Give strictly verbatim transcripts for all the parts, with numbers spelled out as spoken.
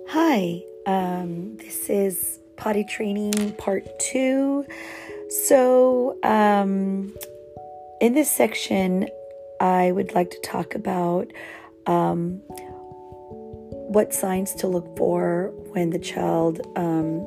Hi, um, this is potty training part two. So, um, in this section, I would like to talk about um, what signs to look for when the child um,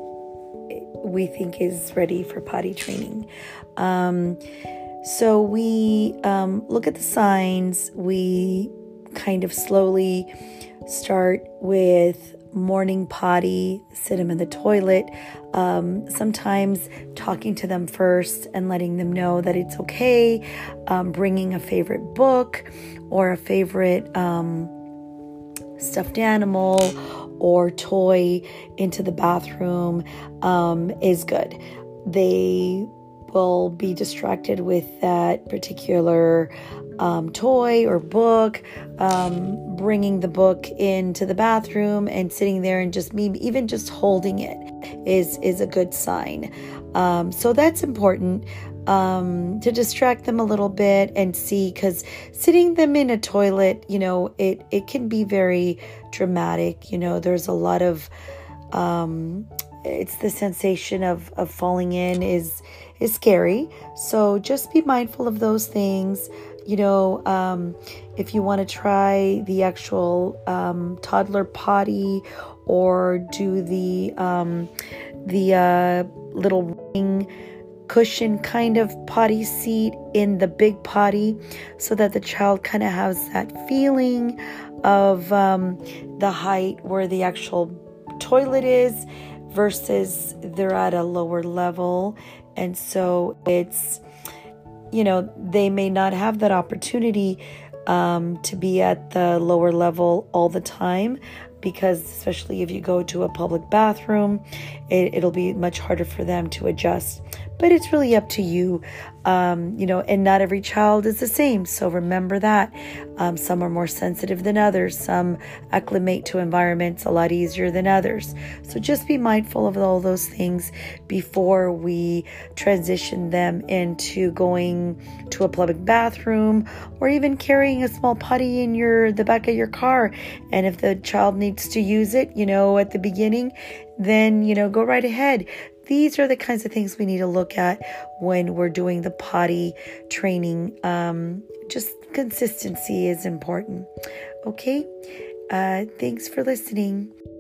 we think is ready for potty training. Um, so we um, look at the signs. We kind of slowly start with morning potty, sit them in the toilet, um, sometimes talking to them first and letting them know that it's okay, um, bringing a favorite book or a favorite um, stuffed animal or toy into the bathroom um, is good. They will be distracted with that particular um, toy or book, um, bringing the book into the bathroom and sitting there and just maybe even just holding it is, is a good sign. Um, so that's important um, to distract them a little bit and see, because sitting them in a toilet, you know, it, it can be very dramatic. You know, there's a lot of, um, it's the sensation of, of falling in is, is scary. So just be mindful of those things. You know, um, if you want to try the actual um, toddler potty or do the um, the uh, little ring cushion kind of potty seat in the big potty, so that the child kind of has that feeling of um, the height where the actual toilet is versus they're at a lower level. And so it's, you know, they may not have that opportunity um, to be at the lower level all the time, because especially if you go to a public bathroom, it, it'll be much harder for them to adjust. But it's really up to you, um, you know, and not every child is the same. So remember that. Um, some are more sensitive than others. Some acclimate to environments a lot easier than others. So just be mindful of all those things before we transition them into going to a public bathroom or even carrying a small potty in your the back of your car. And if the child needs to use it, you know, at the beginning, then, you know, go right ahead. These are the kinds of things we need to look at when we're doing the potty training. Um, just consistency is important. Okay. Uh, thanks for listening.